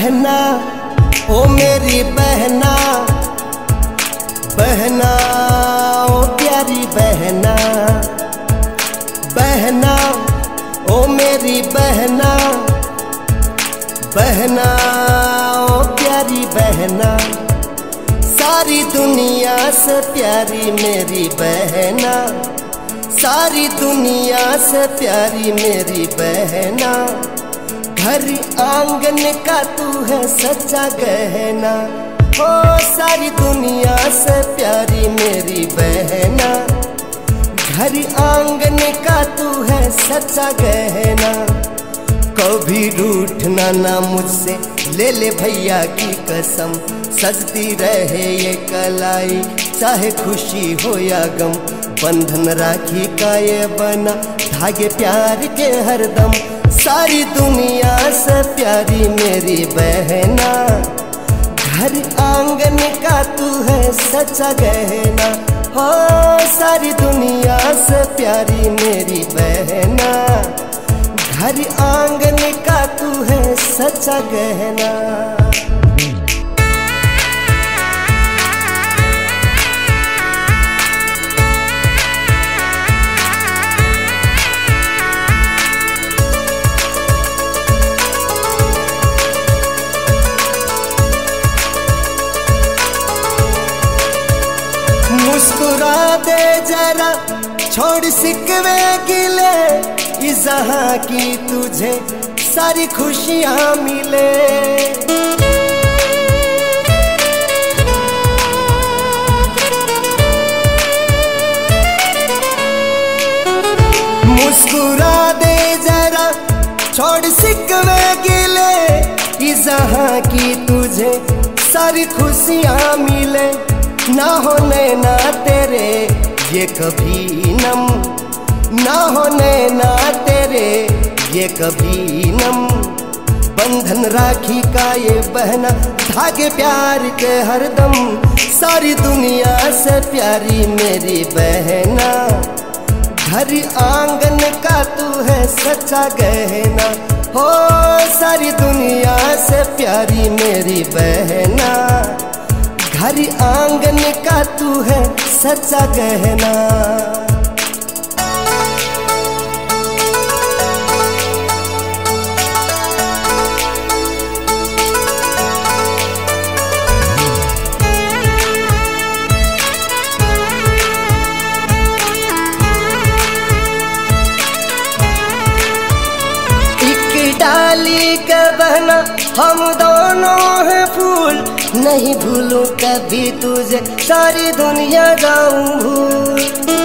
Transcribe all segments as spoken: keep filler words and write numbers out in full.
बहना, ओ मेरी बहना, बहना ओ प्यारी बहना, बहना ओ मेरी बहना, बहना ओ प्यारी बहना, सारी दुनिया से प्यारी मेरी बहना, सारी दुनिया से प्यारी मेरी बहना, घर आंगन का तू है सच्चा गहना, ओ सारी दुनिया से प्यारी मेरी बहना, घर आंगन का तू है सच्चा गहना, कभी रूठना ना मुझसे ले ले भैया की कसम, सजती रहे ये कलाई चाहे खुशी हो या गम, बंधन राखी का ये बना धागे प्यार के हरदम, सारी दुनिया से प्यारी मेरी बहना, घर आंगन का तू है सच्चा गहना, हो सारी दुनिया से प्यारी मेरी बहना, घर आंगन का तू है सच्चा गहना। मुस्कुरा दे जरा छोड़ सिकवे गिले, इस जहां की तुझे सारी खुशियां मिले, मुस्कुरा दे जरा छोड़ सिकवे गिले, इस जहां की तुझे सारी खुशियां मिले, ना होने ना तेरे ये कभी नम, ना होने ना तेरे ये कभी नम, बंधन राखी का ये बहना धागे प्यार के हरदम, सारी दुनिया से प्यारी मेरी बहना, घर आंगन का तू है सच्चा गहना, हो सारी दुनिया से प्यारी मेरी बहना, घर आंगन का तू है सच्चा गहना। एक डाली का बहना हम दोनों हैं फूल, नहीं भूलूं कभी तुझे सारी दुनिया जाऊं भूल,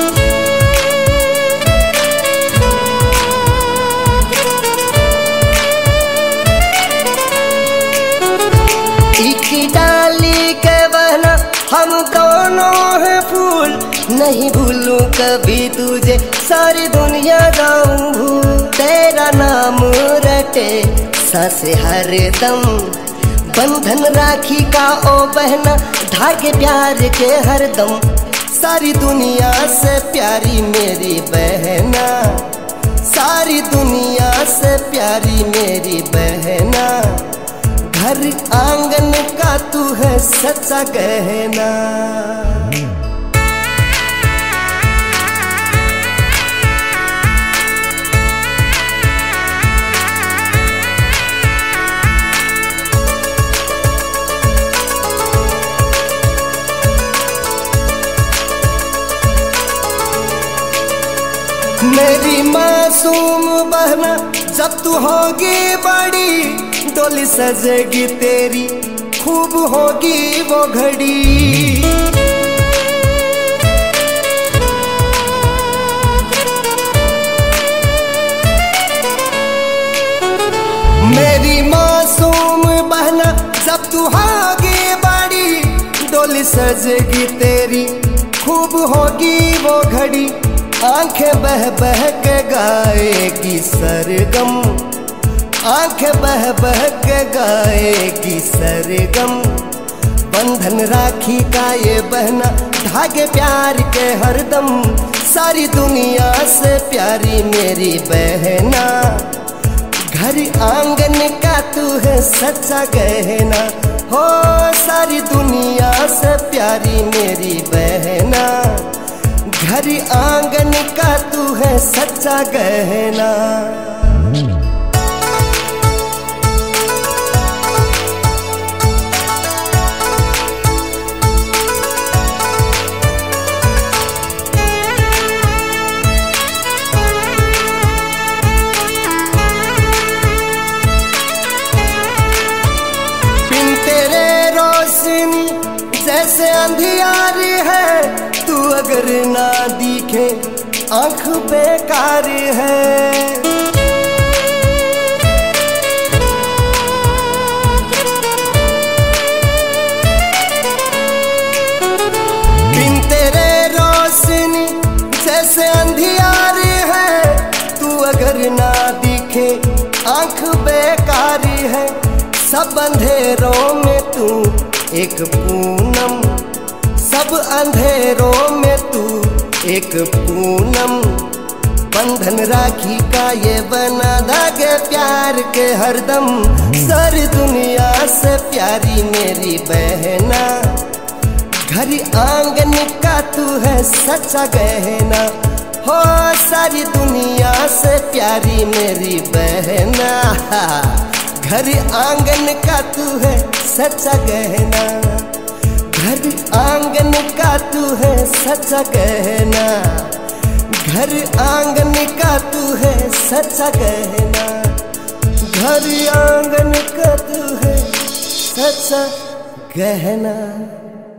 एक डाली के बहना हम दोनों हैं फूल, नहीं भूलूं कभी तुझे सारी दुनिया जाऊं भूल, तेरा नाम रटे सांसे हर दम, बंधन राखी का ओ बहना धागे प्यार के हरदम, सारी दुनिया से प्यारी मेरी बहना, सारी दुनिया से प्यारी मेरी बहना, घर आंगन का तू है सच्चा गहना। मेरी मासूम बहना जब तू होगी बड़ी, डोली सजेगी तेरी खूब होगी वो घड़ी, मेरी मासूम बहना जब तू होगी बड़ी, डोली सजेगी तेरी खूब होगी वो घड़ी, आंखें बह बह के गाएगी सरगम, आंखें बह बह के गाएगी सरगम, बंधन राखी का ये बहना धागे प्यार के हरदम, सारी दुनिया से प्यारी मेरी बहना, घर आंगन का तू है सच्चा गहना, हो सारी दुनिया से प्यारी मेरी बहना। घर आंगन का तू है सच्चा गहना। जैसे अंधियारी है तू अगर ना दिखे आँख बेकार है। बिन तेरे रोशनी जैसे अंधियारी है तू अगर ना दिखे आँख बेकार है। सब अंधेरों में तू एक पूनम, सब अंधेरों में तू एक पूनम। बंधन राखी का ये बना धागे प्यार के हरदम। सारी दुनिया से प्यारी मेरी बहना। घर आंगन का तू है सच्चा गहना, हो सारी दुनिया से प्यारी मेरी बहना। घर आंगन का तू है सच्चा गहना। घर आंगन का तू है सच्चा गहना। घर आंगन का तू है सच्चा गहना। घर आंगन का तू है सच्चा गहना।